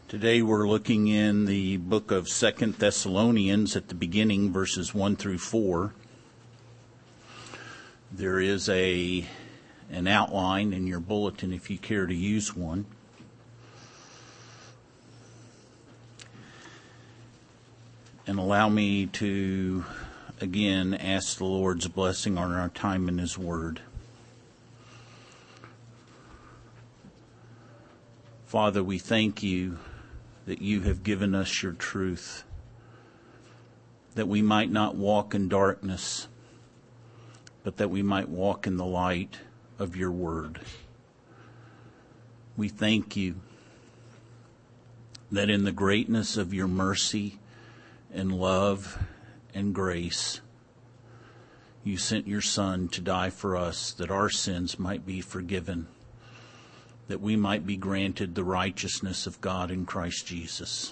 Today we're looking in the book of 2 Thessalonians at the beginning, verses 1 through 4. There is an outline in your bulletin if you care to use one. And allow me to, again, ask the Lord's blessing on our time in His Word. Father, we thank you that you have given us your truth, that we might not walk in darkness, but that we might walk in the light of your word. We thank you that in the greatness of your mercy and love and grace, you sent your Son to die for us, that our sins might be forgiven, that we might be granted the righteousness of God in Christ Jesus.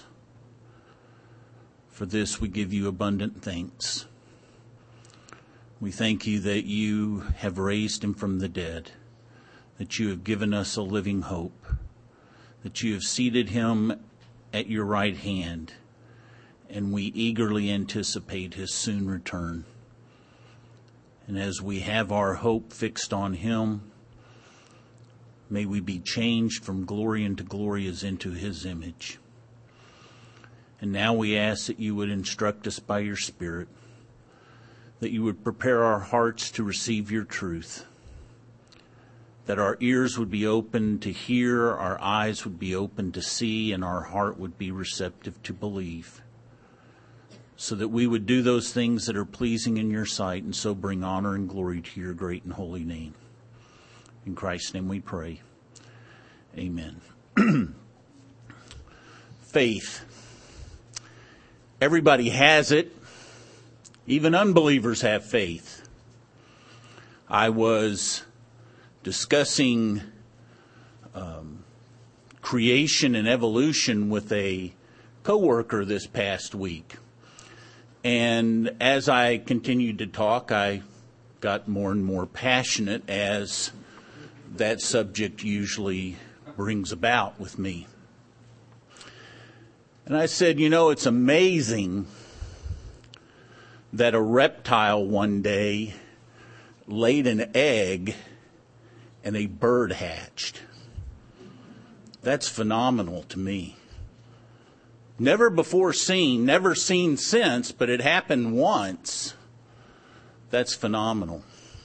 For this we give you abundant thanks. We thank you that you have raised him from the dead, that you have given us a living hope, that you have seated him at your right hand, and we eagerly anticipate his soon return. And as we have our hope fixed on him, may we be changed from glory into glory as into his image. And now we ask that you would instruct us by your Spirit, that you would prepare our hearts to receive your truth, that our ears would be open to hear, our eyes would be open to see, and our heart would be receptive to believe, so that we would do those things that are pleasing in your sight and so bring honor and glory to your great and holy name. In Christ's name we pray. Amen. Faith. Everybody has it. Even unbelievers have faith. I was discussing creation and evolution with a coworker this past week. And as I continued to talk, I got more and more passionate, as that subject usually brings about with me. And I said, it's amazing that a reptile one day laid an egg and a bird hatched. That's phenomenal to me. Never before seen, never seen since, but it happened once. That's phenomenal.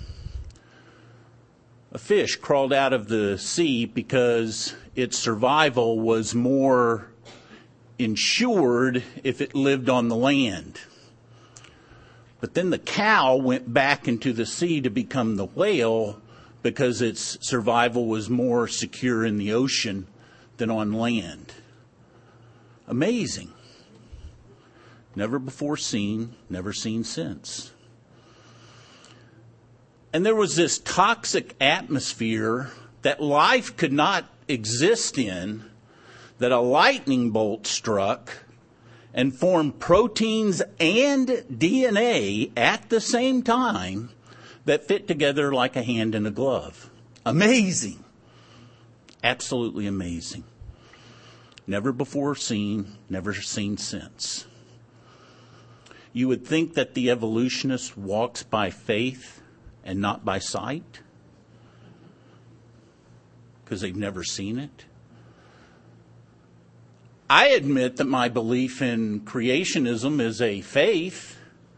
A fish crawled out of the sea because its survival was more ensured if it lived on the land. But then the cow went back into the sea to become the whale because its survival was more secure in the ocean than on land. Amazing. Never before seen, never seen since. And there was this toxic atmosphere that life could not exist in, that a lightning bolt struck and formed proteins and DNA at the same time that fit together like a hand in a glove. Amazing. Absolutely amazing. Never before seen, never seen since. You would think that the evolutionist walks by faith and not by sight, because they've never seen it. I admit that my belief in creationism is a faith,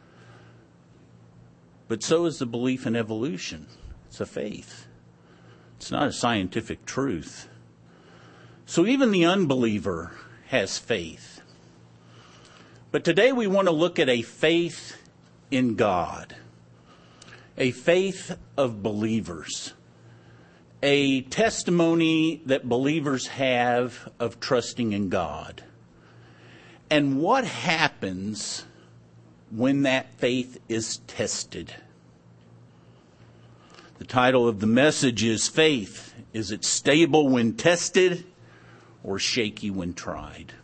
but so is the belief in evolution. It's a faith. It's not a scientific truth. So even the unbeliever has faith. But today we want to look at a faith in God. A faith of believers, a testimony that believers have of trusting in God. And what happens when that faith is tested? The title of the message is Faith. Is it stable when tested or shaky when tried?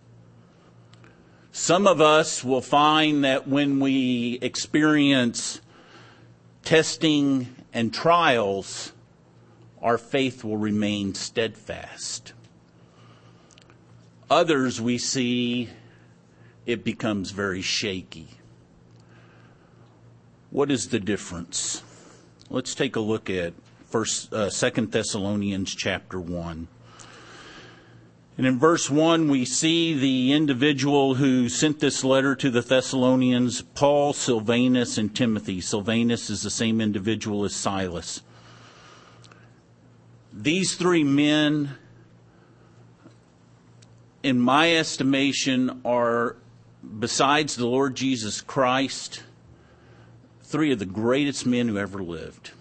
Some of us will find that when we experience testing and trials, our faith will remain steadfast. Others we see it becomes very shaky. What is the difference? Let's take a look at 2 Thessalonians chapter 1. And in verse 1, we see the individual who sent this letter to the Thessalonians, Paul, Silvanus, and Timothy. Silvanus is the same individual as Silas. These three men, in my estimation, are, besides the Lord Jesus Christ, three of the greatest men who ever lived.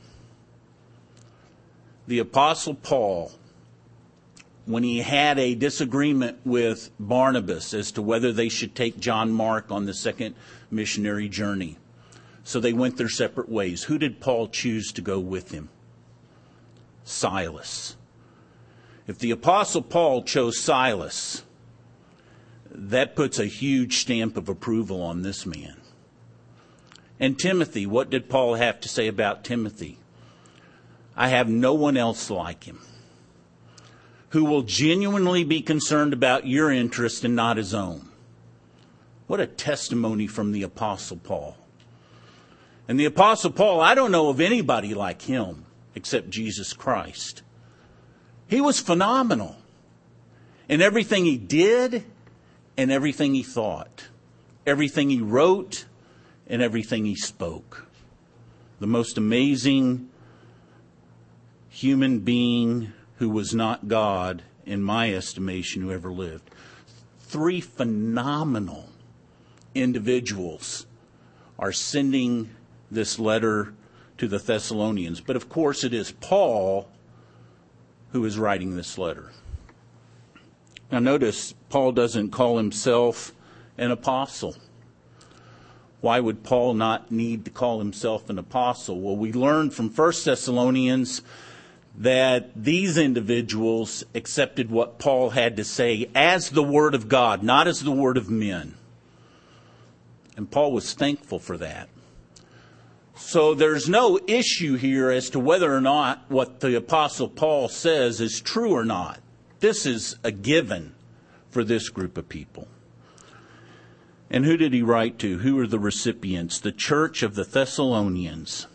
The Apostle Paul, when he had a disagreement with Barnabas as to whether they should take John Mark on the second missionary journey, so they went their separate ways. Who did Paul choose to go with him? Silas. If the Apostle Paul chose Silas, that puts a huge stamp of approval on this man. And Timothy, what did Paul have to say about Timothy? I have no one else like him, who will genuinely be concerned about your interest and not his own. What a testimony from the Apostle Paul. And the Apostle Paul, I don't know of anybody like him except Jesus Christ. He was phenomenal in everything he did and everything he thought, everything he wrote and everything he spoke. The most amazing human being who was not God, in my estimation, who ever lived. Three phenomenal individuals are sending this letter to the Thessalonians. But of course it is Paul who is writing this letter. Now notice, Paul doesn't call himself an apostle. Why would Paul not need to call himself an apostle? Well, we learned from 1 Thessalonians that these individuals accepted what Paul had to say as the word of God, not as the word of men. And Paul was thankful for that. So there's no issue here as to whether or not what the Apostle Paul says is true or not. This is a given for this group of people. And who did he write to? Who are the recipients? The church of the Thessalonians.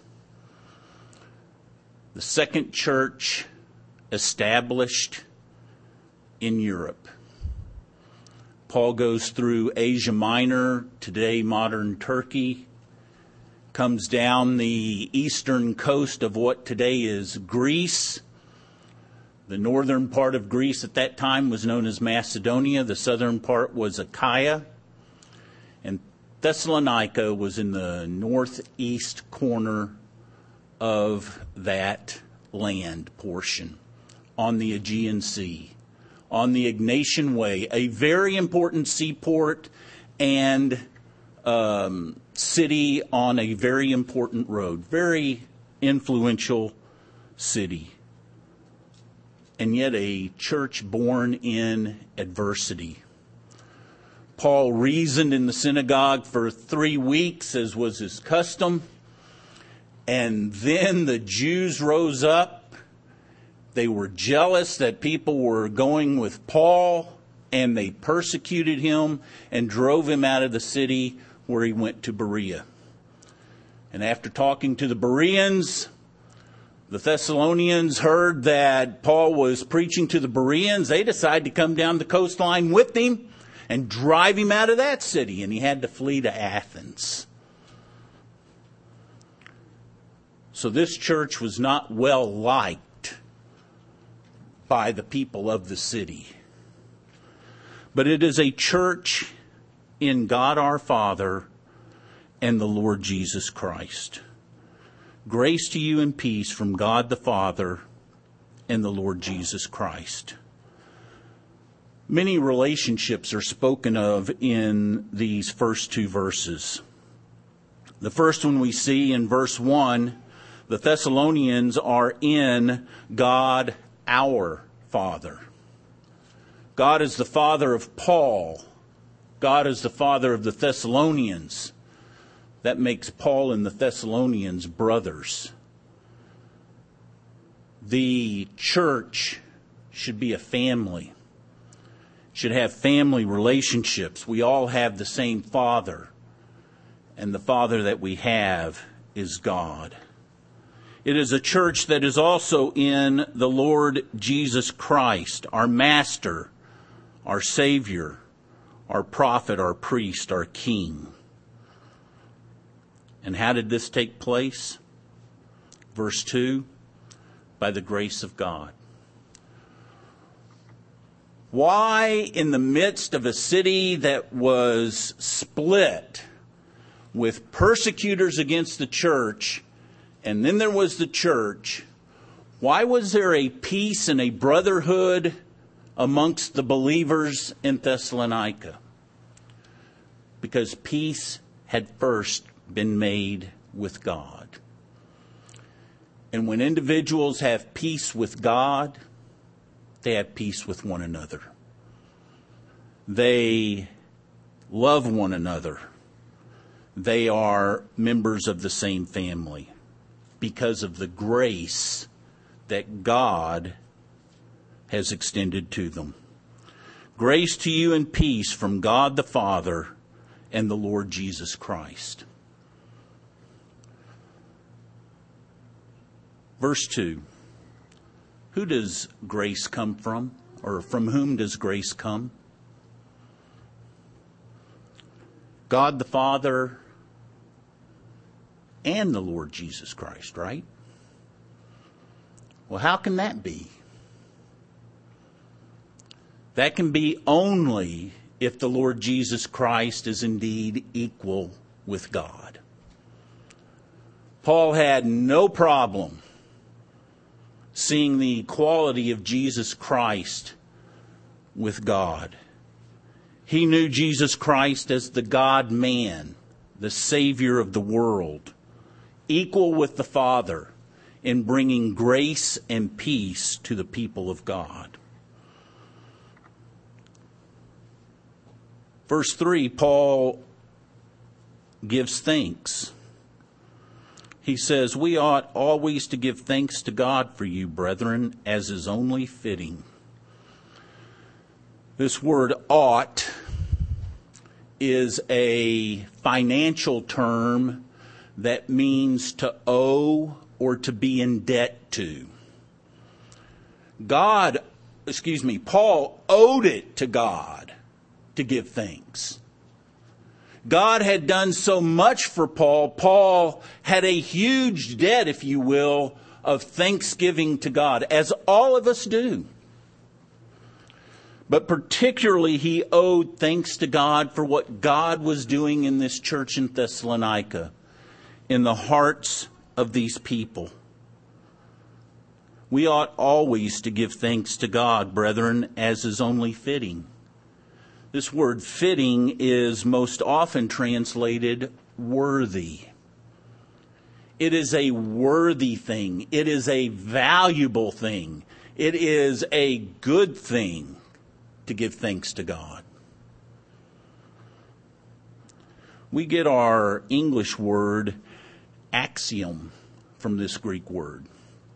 The second church established in Europe. Paul goes through Asia Minor, today modern Turkey, comes down the eastern coast of what today is Greece. The northern part of Greece at that time was known as Macedonia. The southern part was Achaia. And Thessalonica was in the northeast corner of that land portion on the Aegean Sea, on the Egnatian Way, a very important seaport and city on a very important road, very influential city, and yet a church born in adversity. Paul reasoned in the synagogue for 3 weeks, as was his custom. And then the Jews rose up. They were jealous that people were going with Paul, and they persecuted him and drove him out of the city, where he went to Berea. And after talking to the Bereans, the Thessalonians heard that Paul was preaching to the Bereans. They decided to come down the coastline with him and drive him out of that city, and he had to flee to Athens. So this church was not well liked by the people of the city. But it is a church in God our Father and the Lord Jesus Christ. Grace to you and peace from God the Father and the Lord Jesus Christ. Many relationships are spoken of in these first two verses. The first one we see in verse 1, the Thessalonians are in God our Father. God is the Father of Paul. God is the Father of the Thessalonians. That makes Paul and the Thessalonians brothers. The church should be a family. should have family relationships. We all have the same Father, and the Father that we have is God. It is a church that is also in the Lord Jesus Christ, our Master, our Savior, our prophet, our priest, our King. And how did this take place? Verse 2, by the grace of God. Why, in the midst of a city that was split with persecutors against the church, and then there was the church, why was there a peace and a brotherhood amongst the believers in Thessalonica? Because peace had first been made with God. And when individuals have peace with God, they have peace with one another. They love one another. They are members of the same family because of the grace that God has extended to them. Grace to you and peace from God the Father and the Lord Jesus Christ. Verse 2. Who does grace come from? Or from whom does grace come? God the Father and the Lord Jesus Christ, right? Well, how can that be? That can be only if the Lord Jesus Christ is indeed equal with God. Paul had no problem seeing the equality of Jesus Christ with God. He knew Jesus Christ as the God-man, the Savior of the world, equal with the Father in bringing grace and peace to the people of God. Verse 3, Paul gives thanks. He says, we ought always to give thanks to God for you, brethren, as is only fitting. This word ought is a financial term that means to owe or to be in debt to. Paul owed it to God to give thanks. God had done so much for Paul. Paul had a huge debt, if you will, of thanksgiving to God, as all of us do. But particularly, he owed thanks to God for what God was doing in this church in Thessalonica, in the hearts of these people. We ought always to give thanks to God, brethren, as is only fitting. This word fitting is most often translated worthy. It is a worthy thing. It is a valuable thing. It is a good thing to give thanks to God. We get our English word axiom from this Greek word.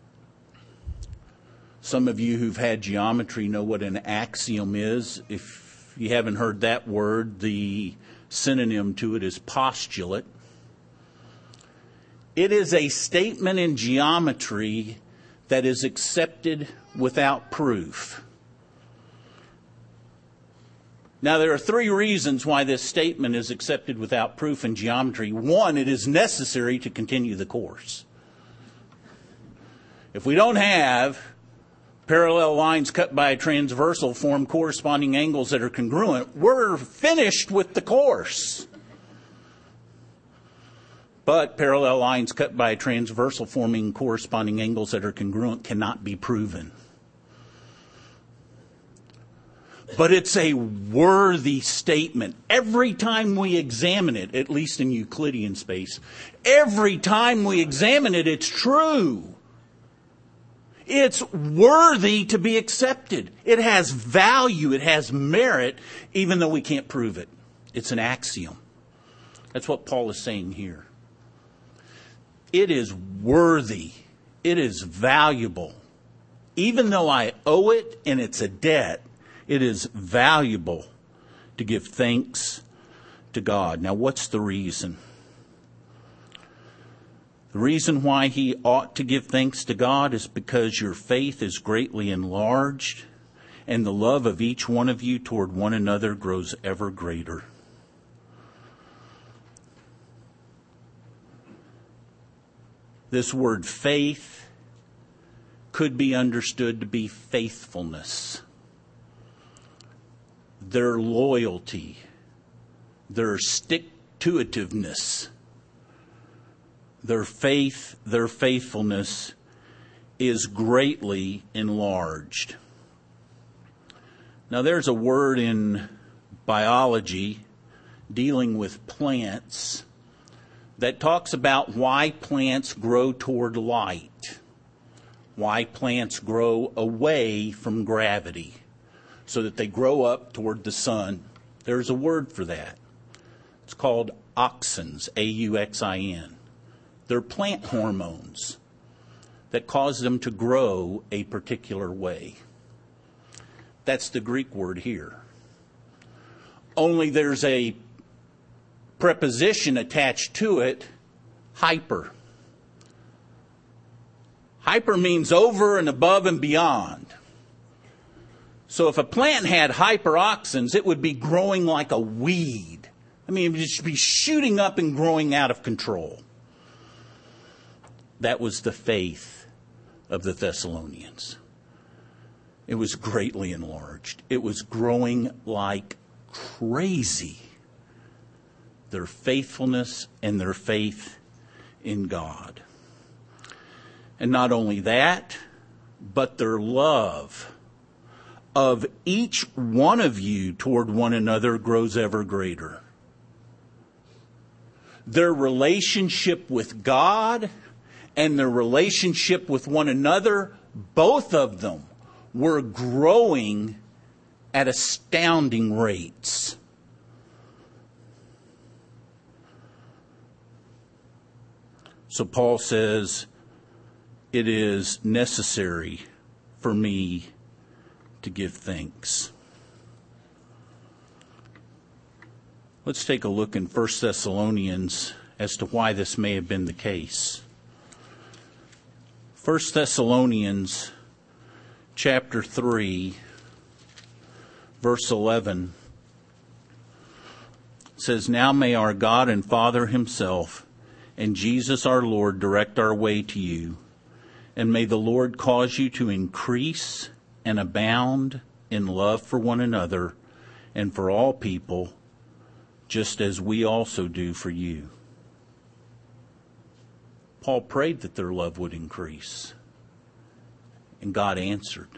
Some of you who've had geometry know what an axiom is. If you haven't heard that word, the synonym to it is postulate. It is a statement in geometry that is accepted without proof. Now, there are three reasons why this statement is accepted without proof in geometry. One, it is necessary to continue the course. If we don't have parallel lines cut by a transversal form corresponding angles that are congruent, we're finished with the course. But parallel lines cut by a transversal forming corresponding angles that are congruent cannot be proven. But it's a worthy statement. Every time we examine it, at least in Euclidean space, every time we examine it, it's true. It's worthy to be accepted. It has value. It has merit, even though we can't prove it. It's an axiom. That's what Paul is saying here. It is worthy. It is valuable. Even though I owe it and it's a debt, It is valuable to give thanks to God. Now, what's the reason? The reason why he ought to give thanks to God is because your faith is greatly enlarged and the love of each one of you toward one another grows ever greater. This word faith could be understood to be faithfulness, their loyalty, their stick-to-itiveness. Their faith, their faithfulness is greatly enlarged. Now, there's a word in biology dealing with plants that talks about why plants grow toward light, why plants grow away from gravity, so that they grow up toward the sun. There's a word for that. It's called auxins, A-U-X-I-N. They're plant hormones that cause them to grow a particular way. That's the Greek word here. Only there's a preposition attached to it, hyper. Hyper means over and above and beyond. So if a plant had hyperauxins, it would be growing like a weed. I mean, it would just be shooting up and growing out of control. That was the faith of the Thessalonians. It was greatly enlarged. It was growing like crazy. Their faithfulness and their faith in God. And not only that, but their love of each one of you toward one another grows ever greater. Their relationship with God and their relationship with one another, both of them were growing at astounding rates. So Paul says, it is necessary for me to give thanks. Let's take a look in 1 Thessalonians as to why this may have been the case. 1 Thessalonians chapter 3, verse 11 says, "Now may our God and Father himself and Jesus our Lord direct our way to you, and may the Lord cause you to increase and abound in love for one another and for all people, just as we also do for you." Paul prayed that their love would increase, and God answered.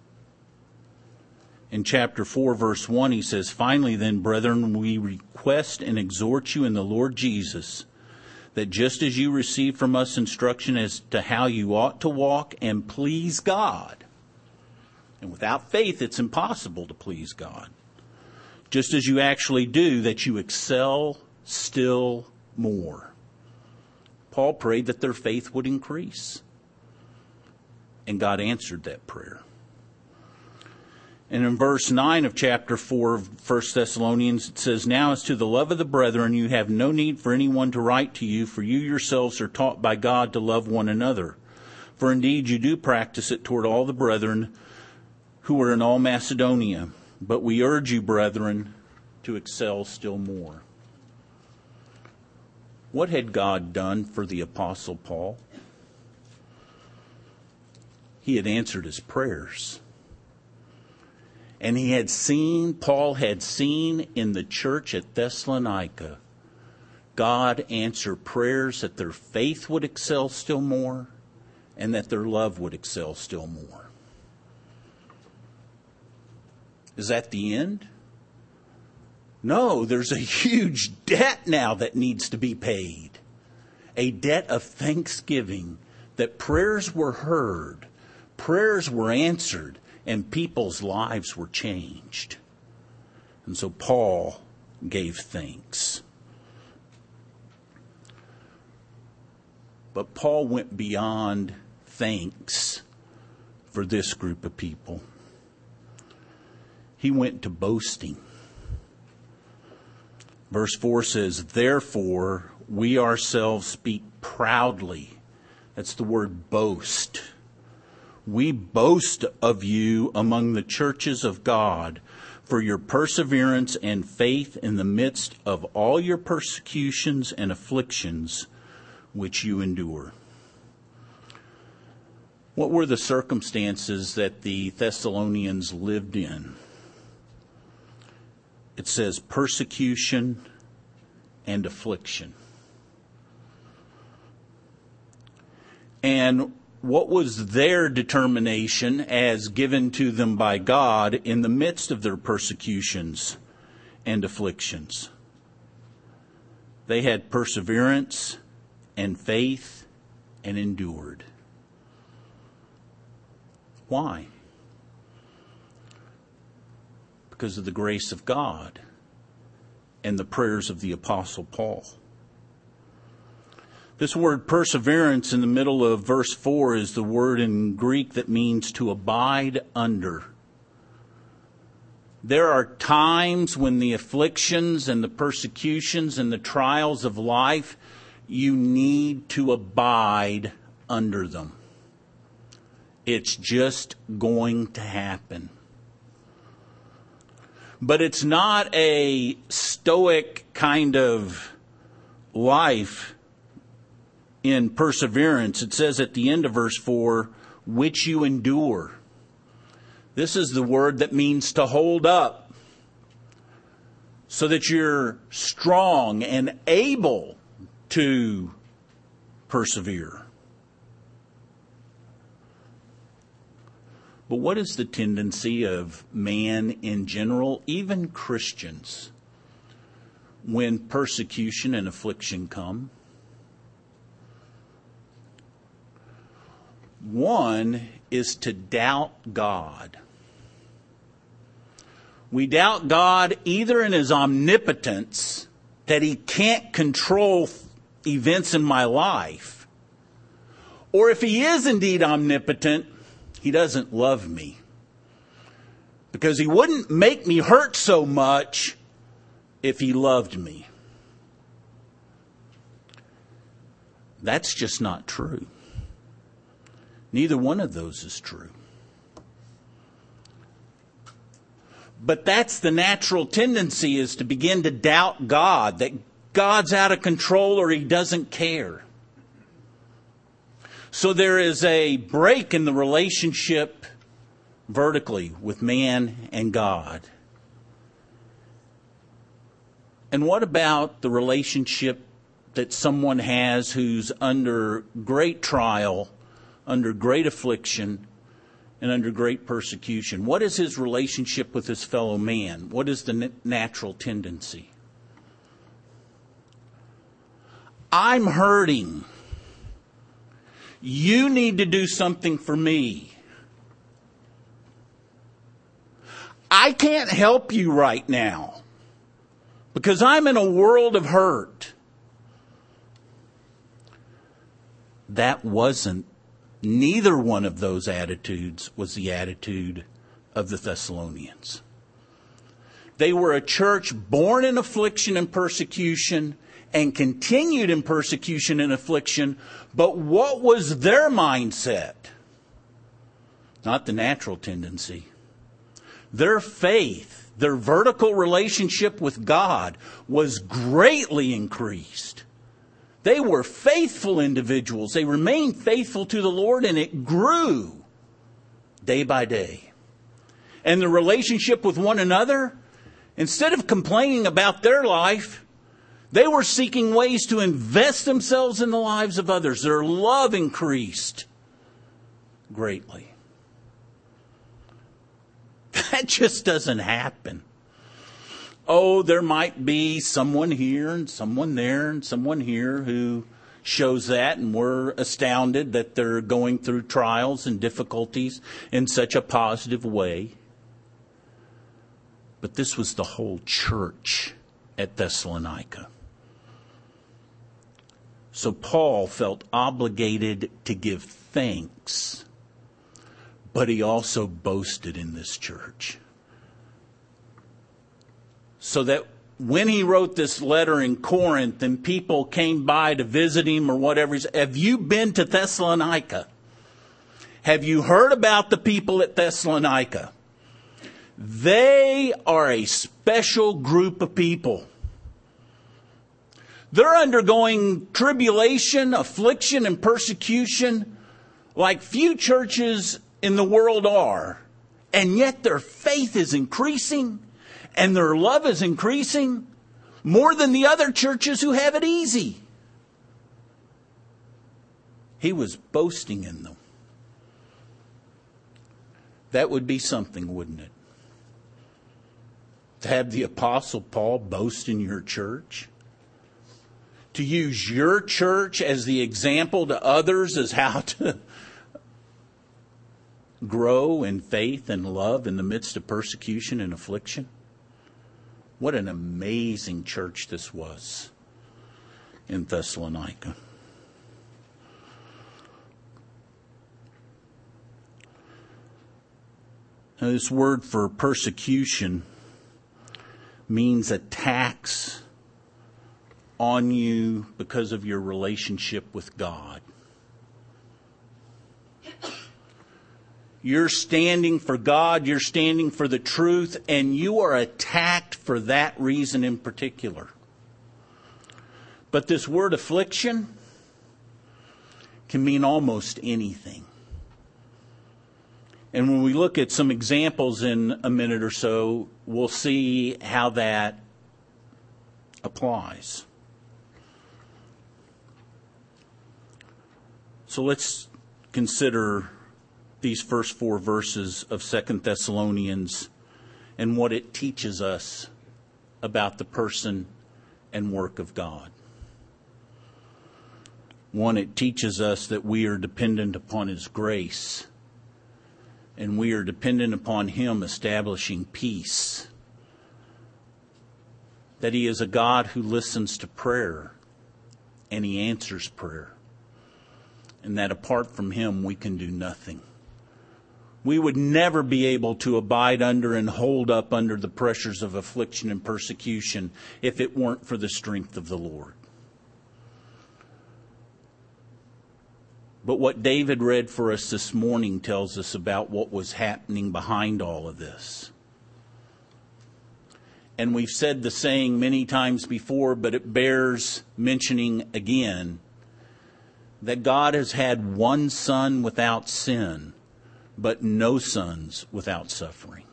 In chapter 4, verse 1, he says, "Finally then, brethren, we request and exhort you in the Lord Jesus, that just as you receive from us instruction as to how you ought to walk and please God," and without faith it's impossible to please God, "just as you actually do, that you excel still more." Paul prayed that their faith would increase, and God answered that prayer. And in verse 9 of chapter 4 of 1 Thessalonians, it says, "Now as to the love of the brethren, you have no need for anyone to write to you, for you yourselves are taught by God to love one another. For indeed you do practice it toward all the brethren who are in all Macedonia. But we urge you, brethren, to excel still more." What had God done for the Apostle Paul? He had answered his prayers. And Paul had seen in the church at Thessalonica, God answer prayers that their faith would excel still more and that their love would excel still more. Is that the end? No, there's a huge debt now that needs to be paid. A debt of thanksgiving that prayers were heard, prayers were answered, and people's lives were changed. And so Paul gave thanks. But Paul went beyond thanks for this group of people. He went to boasting. Verse 4 says, therefore, we ourselves speak proudly. That's the word boast. We boast of you among the churches of God for your perseverance and faith in the midst of all your persecutions and afflictions which you endure. What were the circumstances that the Thessalonians lived in? It says persecution and affliction. And what was their determination as given to them by God in the midst of their persecutions and afflictions? They had perseverance and faith and endured. Why? Because of the grace of God and the prayers of the Apostle Paul. This word perseverance in the middle of verse 4 is the word in Greek that means to abide under. There are times when the afflictions and the persecutions and the trials of life, you need to abide under them. It's just going to happen. But it's not a stoic kind of life in perseverance. It says at the end of verse 4, which you endure. This is the word that means to hold up so that you're strong and able to persevere. But what is the tendency of man in general, even Christians, when persecution and affliction come? One is to doubt God. We doubt God either in his omnipotence, that he can't control events in my life, or if he is indeed omnipotent, he doesn't love me. Because he wouldn't make me hurt so much if he loved me. That's just not true. Neither one of those is true. But that's the natural tendency, is to begin to doubt God, that God's out of control or he doesn't care. So there is a break in the relationship vertically with man and God. And what about the relationship that someone has who's under great trial, under great affliction, and under great persecution? What is his relationship with his fellow man? What is the natural tendency? I'm hurting. You need to do something for me. I can't help you right now because I'm in a world of hurt. That wasn't, neither one of those attitudes was the attitude of the Thessalonians. They were a church born in affliction and persecution and continued in persecution and affliction. But what was their mindset? Not the natural tendency. Their faith, their vertical relationship with God was greatly increased. They were faithful individuals. They remained faithful to the Lord, and it grew day by day. And the relationship with one another, instead of complaining about their life, they were seeking ways to invest themselves in the lives of others. Their love increased greatly. That just doesn't happen. Oh, there might be someone here and someone there and someone here who shows that, and we're astounded that they're going through trials and difficulties in such a positive way. But this was the whole church at Thessalonica. So Paul felt obligated to give thanks, but he also boasted in this church. so that when he wrote this letter in Corinth and people came by to visit him or whatever, he said, have you been to Thessalonica? Have you heard about the people at Thessalonica? They are a special group of people. They're undergoing tribulation, affliction, and persecution like few churches in the world are. And yet their faith is increasing and their love is increasing more than the other churches who have it easy. He was boasting in them. That would be something, wouldn't it? To have the Apostle Paul boast in your church? To use your church as the example to others as how to grow in faith and love in the midst of persecution and affliction? What an amazing church this was in Thessalonica. Now, this word for persecution means attacks on you because of your relationship with God. You're standing for God, you're standing for the truth, and you are attacked for that reason in particular. But this word affliction can mean almost anything. And when we look at some examples in a minute or so, we'll see how that applies. So let's consider these first 4 verses of 2 Thessalonians and what it teaches us about the person and work of God. 1, it teaches us that we are dependent upon His grace, and we are dependent upon Him establishing peace. That He is a God who listens to prayer, and He answers prayer. And that apart from Him, we can do nothing. We would never be able to abide under and hold up under the pressures of affliction and persecution if it weren't for the strength of the Lord. But what David read for us this morning tells us about what was happening behind all of this. And we've said the saying many times before, but it bears mentioning again, that God has had one son without sin, but no sons without suffering.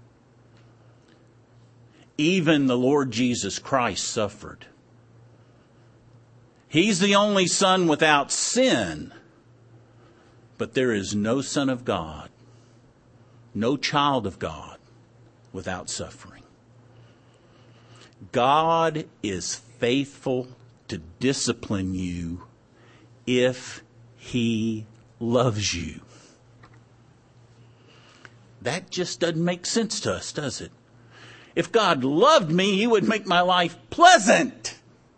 Even the Lord Jesus Christ suffered. He's the only son without sin, but there is no son of God, no child of God without suffering. God is faithful to discipline you if He loves you. That just doesn't make sense to us, does it? If God loved me, He would make my life pleasant.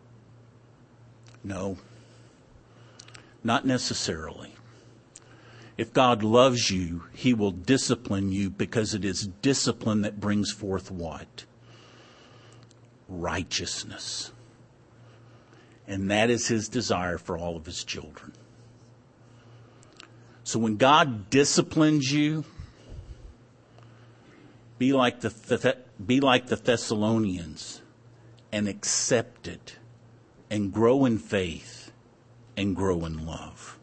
No, not necessarily. If God loves you, He will discipline you because it is discipline that brings forth what? Righteousness. And that is His desire for all of His children. So when God disciplines you, be like the Thessalonians and accept it and grow in faith and grow in love.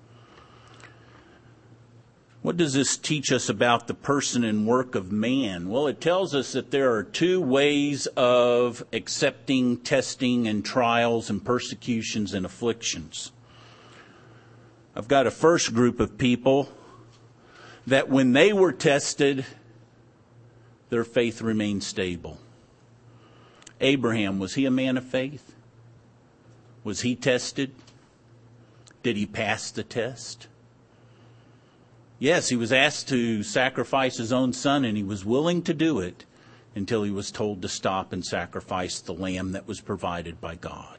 What does this teach us about the person and work of man? Well, it tells us that there are 2 ways of accepting testing and trials and persecutions and afflictions. I've got a first group of people that when they were tested, their faith remained stable. Abraham, was he a man of faith? Was he tested? Did he pass the test? Yes, he was asked to sacrifice his own son, and he was willing to do it until he was told to stop and sacrifice the lamb that was provided by God.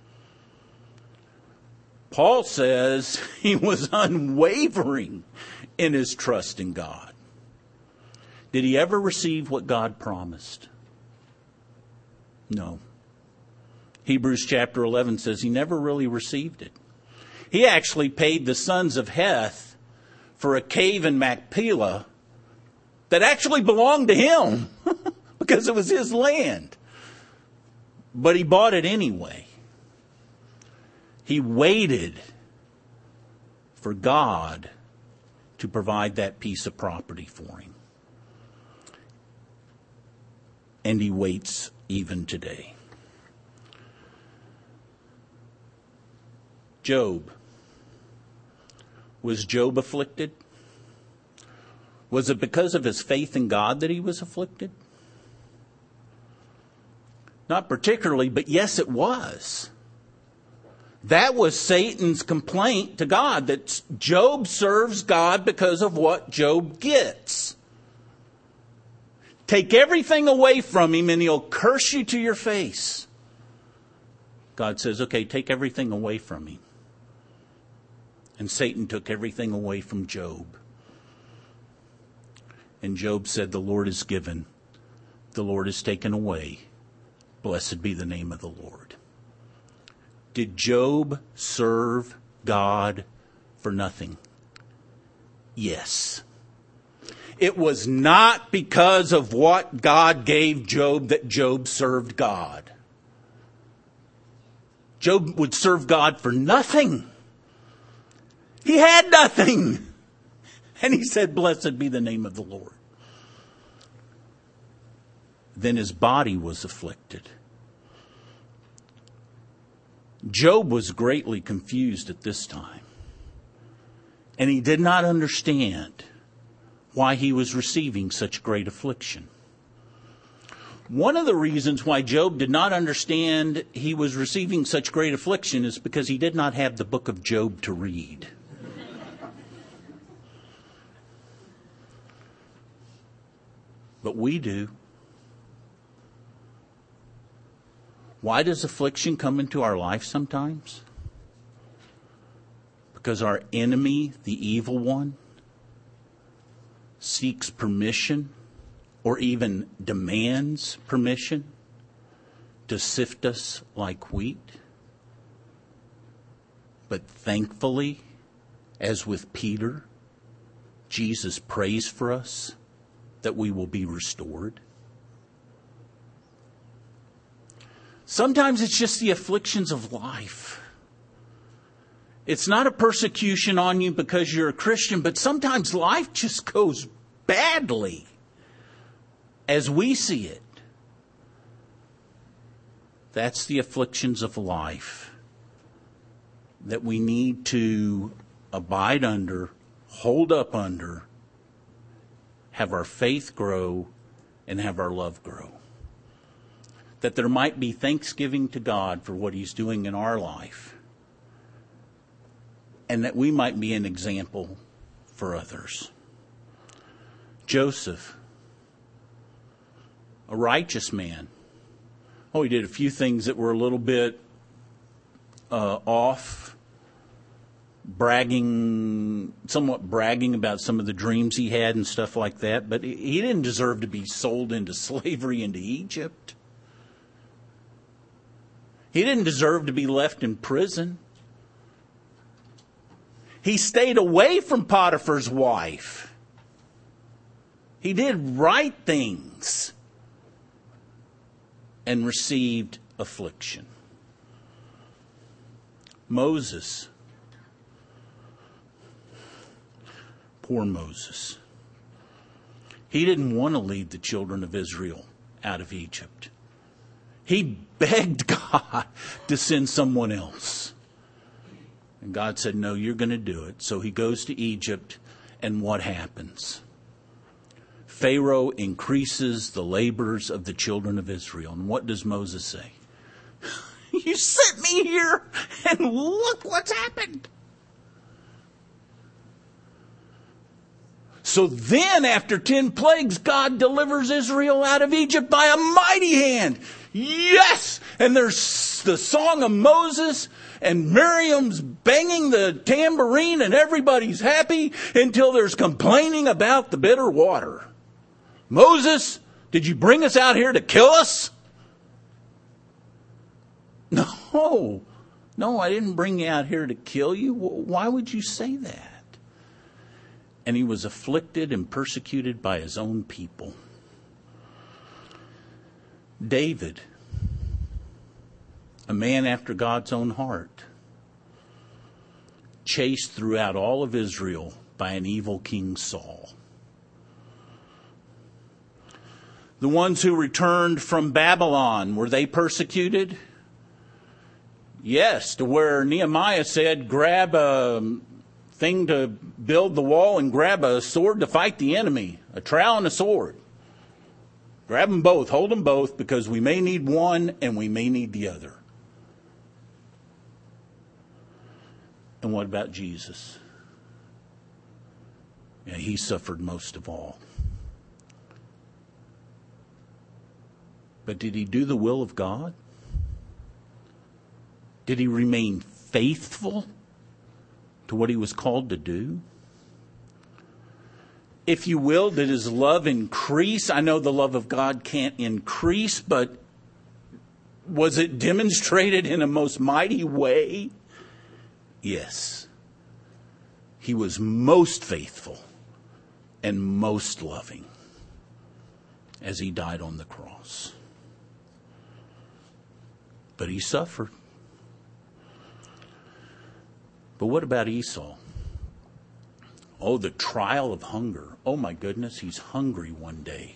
Paul says he was unwavering in his trust in God. Did he ever receive what God promised? No. Hebrews chapter 11 says he never really received it. He actually paid the sons of Heth for a cave in Machpelah that actually belonged to him because it was his land. But he bought it anyway. He waited for God to provide that piece of property for him. And he waits even today. Job. Was Job afflicted? Was it because of his faith in God that he was afflicted? Not particularly, but yes, it was. That was Satan's complaint to God, that Job serves God because of what Job gets. Take everything away from him and he'll curse you to your face. God says, okay, take everything away from him. And Satan took everything away from Job. And Job said, the Lord is given, the Lord is taken away. Blessed be the name of the Lord. Did Job serve God for nothing? Yes. It was not because of what God gave Job that Job served God. Job would serve God for nothing. He had nothing. And he said, blessed be the name of the Lord. Then his body was afflicted. Job was greatly confused at this time. And he did not understand why he was receiving such great affliction. One of the reasons why Job did not understand he was receiving such great affliction is because he did not have the book of Job to read. But we do. Why does affliction come into our life sometimes? Because our enemy, the evil one, seeks permission or even demands permission to sift us like wheat. But thankfully, as with Peter, Jesus prays for us that we will be restored. Sometimes it's just the afflictions of life. It's not a persecution on you because you're a Christian, but sometimes life just goes badly as we see it. That's the afflictions of life that we need to abide under, hold up under, have our faith grow, and have our love grow. That there might be thanksgiving to God for what He's doing in our life. And that we might be an example for others. Joseph, a righteous man. Oh, he did a few things that were a little bit off. Somewhat bragging about some of the dreams he had and stuff like that. But he didn't deserve to be sold into slavery into Egypt. He didn't deserve to be left in prison. He stayed away from Potiphar's wife. He did right things and received affliction. Moses. Poor Moses. He didn't want to lead the children of Israel out of Egypt. He begged God to send someone else. And God said, no, you're going to do it. So he goes to Egypt, and what happens? Pharaoh increases the labors of the children of Israel. And what does Moses say? You sent me here, and look what's happened. So then, after 10 plagues, God delivers Israel out of Egypt by a mighty hand. Yes! And there's the song of Moses, and Miriam's banging the tambourine, and everybody's happy until there's complaining about the bitter water. Moses, did you bring us out here to kill us? No, I didn't bring you out here to kill you. Why would you say that? And he was afflicted and persecuted by his own people. David, a man after God's own heart, chased throughout all of Israel by an evil King Saul. The ones who returned from Babylon, were they persecuted? Yes, to where Nehemiah said, grab a thing to build the wall and grab a sword to fight the enemy, a trowel and a sword. Grab them both, hold them both, because we may need one and we may need the other. And what about Jesus? Yeah, he suffered most of all. But did he do the will of God? Did he remain faithful to what he was called to do? If you will, did his love increase? I know the love of God can't increase, but was it demonstrated in a most mighty way? Yes. He was most faithful and most loving as he died on the cross. But he suffered. But what about Esau? Oh, the trial of hunger. Oh my goodness, he's hungry one day.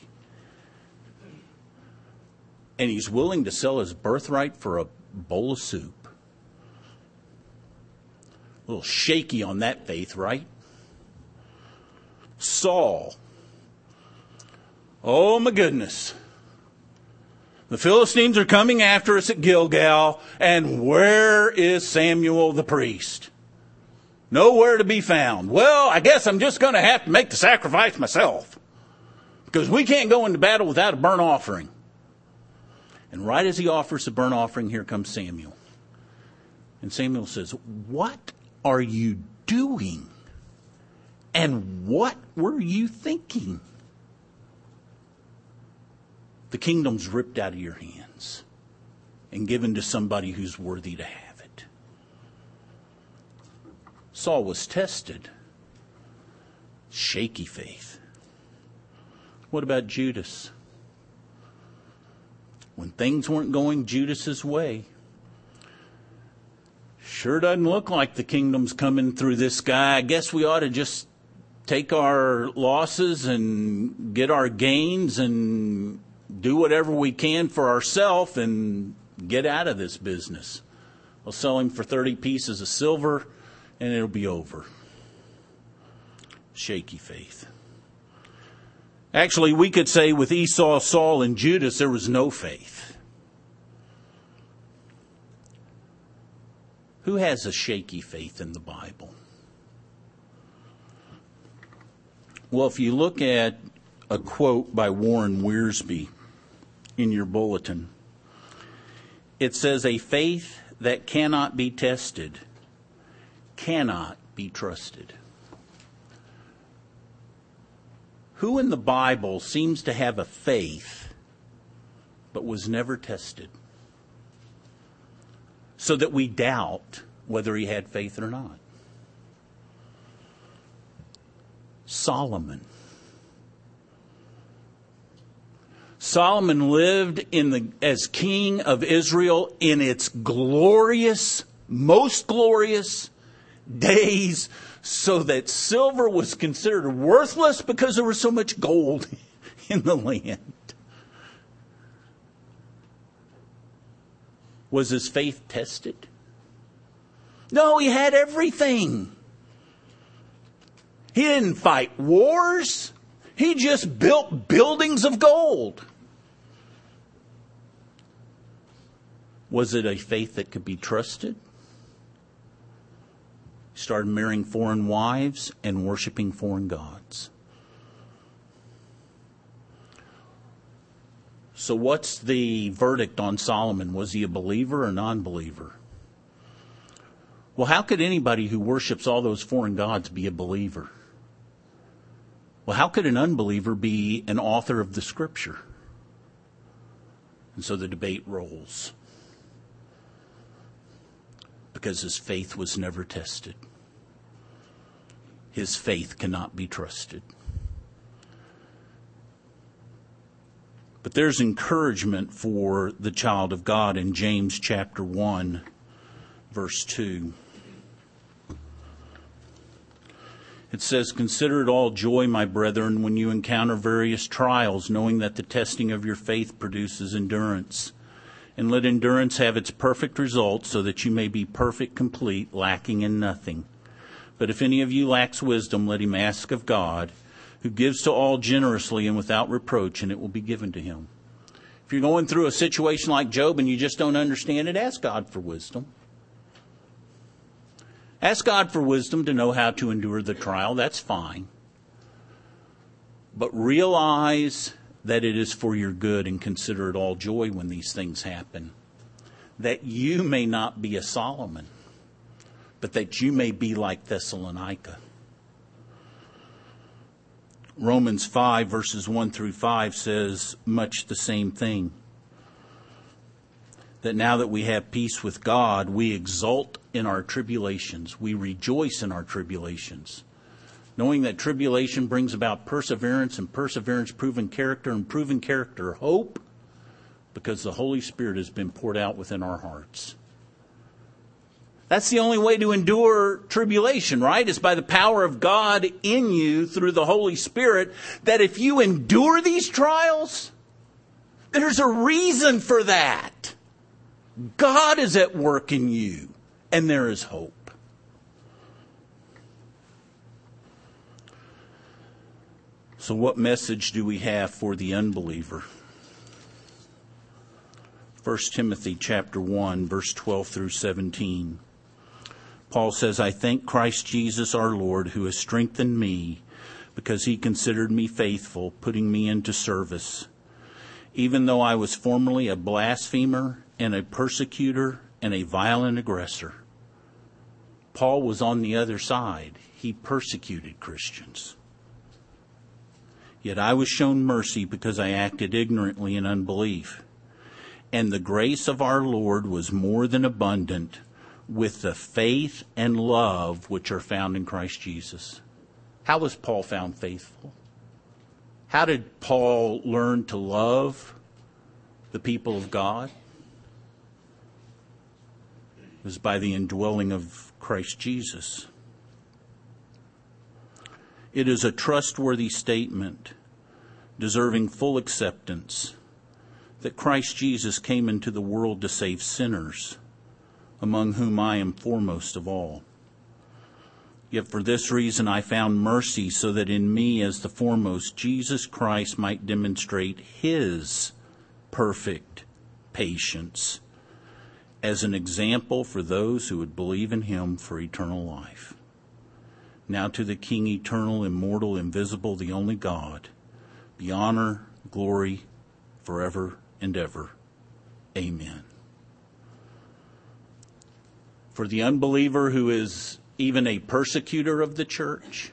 And he's willing to sell his birthright for a bowl of soup. A little shaky on that faith, right? Saul. Oh my goodness. The Philistines are coming after us at Gilgal, and where is Samuel the priest? Nowhere to be found. Well, I guess I'm just going to have to make the sacrifice myself, because we can't go into battle without a burnt offering. And right as he offers the burnt offering, here comes Samuel. And Samuel says, "What are you doing? And what were you thinking? The kingdom's ripped out of your hands and given to somebody who's worthy to have it." Saul was tested. Shaky faith. What about Judas? When things weren't going Judas's way, sure doesn't look like the kingdom's coming through this guy. I guess we ought to just take our losses and get our gains and do whatever we can for ourselves and get out of this business. I'll sell him for 30 pieces of silver and it'll be over. Shaky faith. Actually, we could say with Esau, Saul, and Judas, there was no faith. Who has a shaky faith in the Bible? Well, if you look at a quote by Warren Wiersbe in your bulletin, it says, "A faith that cannot be tested cannot be trusted." Who in the Bible seems to have a faith but was never tested, so that we doubt whether he had faith or not? Solomon. Solomon lived as king of Israel in its glorious, most glorious days, so that silver was considered worthless because there was so much gold in the land. Was his faith tested? No, he had everything. He didn't fight wars. He just built buildings of gold. Was it a faith that could be trusted? He started marrying foreign wives and worshiping foreign gods. So what's the verdict on Solomon? Was he a believer or non-believer? Well, how could anybody who worships all those foreign gods be a believer? Well, how could an unbeliever be an author of the Scripture? And so the debate rolls. because his faith was never tested. His faith cannot be trusted. But there's encouragement for the child of God in James chapter 1, verse 2. It says, "Consider it all joy, my brethren, when you encounter various trials, knowing that the testing of your faith produces endurance. And let endurance have its perfect result, so that you may be perfect, complete, lacking in nothing. But if any of you lacks wisdom, let him ask of God, who gives to all generously and without reproach, and it will be given to him." If you're going through a situation like Job and you just don't understand it, ask God for wisdom. Ask God for wisdom to know how to endure the trial. That's fine. But realize that it is for your good, and consider it all joy when these things happen. That you may not be a Solomon, but that you may be like Thessalonica. Romans 5 verses 1 through 5 says much the same thing. That now that we have peace with God, we exult in our tribulations. We rejoice in our tribulations, knowing that tribulation brings about perseverance, and perseverance proven character, and proven character hope, because the Holy Spirit has been poured out within our hearts. That's the only way to endure tribulation, right? Is by the power of God in you through the Holy Spirit, that if you endure these trials, there's a reason for that. God is at work in you, and there is hope. So what message do we have for the unbeliever? 1 Timothy chapter 1, verse 12 through 17. Paul says, "I thank Christ Jesus our Lord, who has strengthened me, because he considered me faithful, putting me into service. Even though I was formerly a blasphemer and a persecutor and a violent aggressor." Paul was on the other side. He persecuted Christians. "Yet I was shown mercy because I acted ignorantly in unbelief. And the grace of our Lord was more than abundant with the faith and love which are found in Christ Jesus." How was Paul found faithful? How did Paul learn to love the people of God? It was by the indwelling of Christ Jesus. It is a trustworthy statement, deserving full acceptance, that Christ Jesus came into the world to save sinners, among whom I am foremost of all. Yet for this reason I found mercy, so that in me as the foremost, Jesus Christ might demonstrate his perfect patience as an example for those who would believe in him for eternal life. Now to the King, eternal, immortal, invisible, the only God, be honor, glory, forever and ever. Amen. For the unbeliever who is even a persecutor of the church,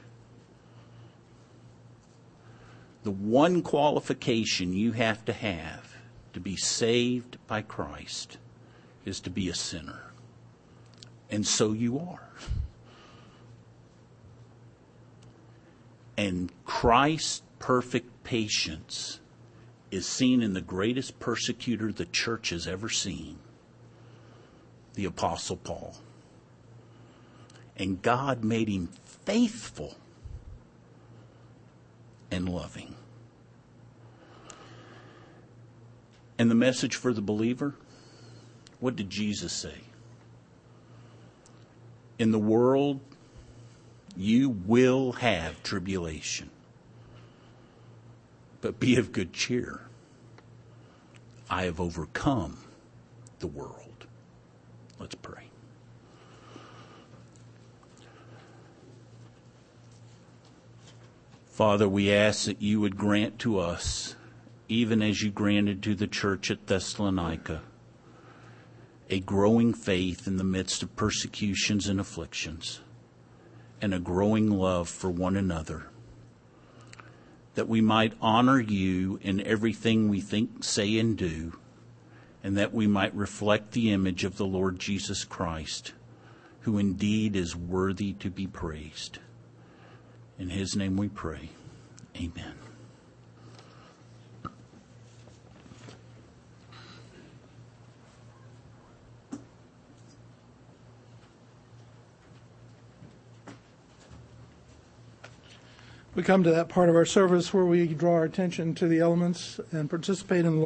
the one qualification you have to be saved by Christ is to be a sinner. And so you are. And Christ's perfect patience is seen in the greatest persecutor the church has ever seen, the Apostle Paul. And God made him faithful and loving. And the message for the believer, what did Jesus say? In the world, you will have tribulation, but be of good cheer. I have overcome the world. Let's pray. Father, we ask that you would grant to us, even as you granted to the church at Thessalonica, a growing faith in the midst of persecutions and afflictions, and a growing love for one another, that we might honor you in everything we think, say, and do, and that we might reflect the image of the Lord Jesus Christ who indeed is worthy to be praised. In his name we pray. Amen. We come to that part of our service where we draw our attention to the elements and participate in the